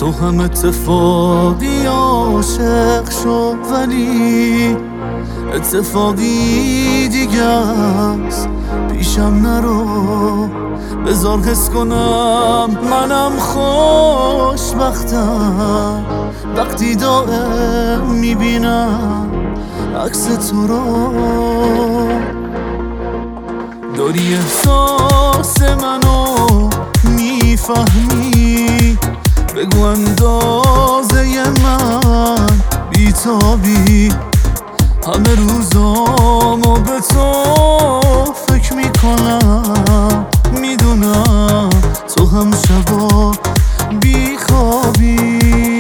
تو هم اتفاقی عاشق شو، ولی اتفاقی دیگه است. پیشم نرو، بذار حس کنم منم خوشبختم وقتی دائم میبینم عکس تو رو. داری احساس منو میفهمی، بگو اندازه من بیتابی. همه روزامو به تو فکر میکنم، میدونم تو هم شبا بیخوابی.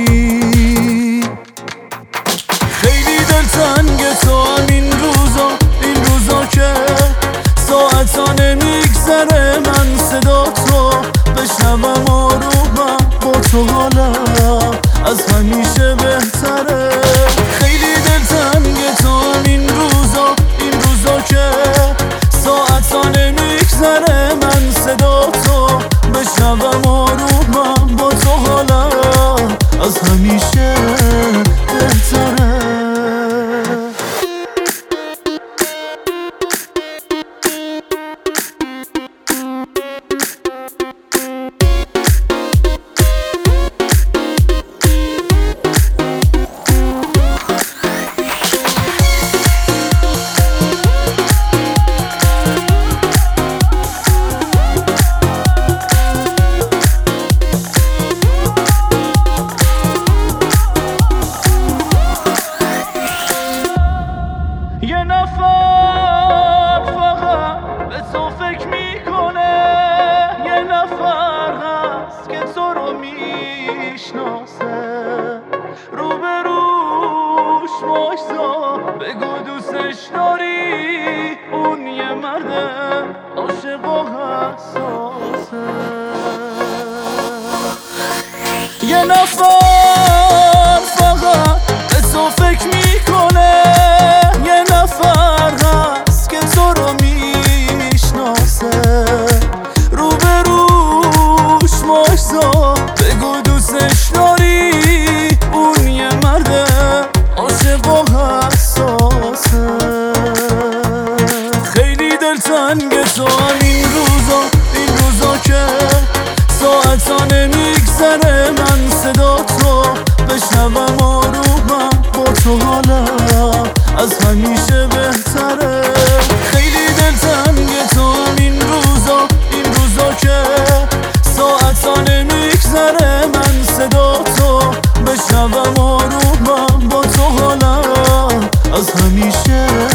خیلی دلتنگ تو هم این روزا که ساعتانه میگذره من صدا تو بشنوم آرومم با تو حالم از همیشه بهتره. خیلی دلتنگ تو هم این روزا که ساعتانه میگذره من صدا تو بشنوم آرومم با تو حالم از همیشه بهتره. یه نفر فقط به تو فکر میکنه، یه نفر هست که تو رو میشناسه. روبروش وایسا بگو دوستش داری، اون یه مرده عاشق و حساسه. یه نفر فقط به تو فکر میکنه، یه نفر هست که تو رو میشناسه. روبروش وایسا بگو دوستش داری، اون یه مرده عاشق و حساسه. خیلی دلتنگ تو هم این روزا که ساعتانه میگذره من صدا تو بشنوم آرومم با تو حالم از همیشه بهتره. خیلی دلتنگ تو هم این روزا که ساعتانه میگذره من صدا تو بشنوم آرومم با تو حالم از همیشه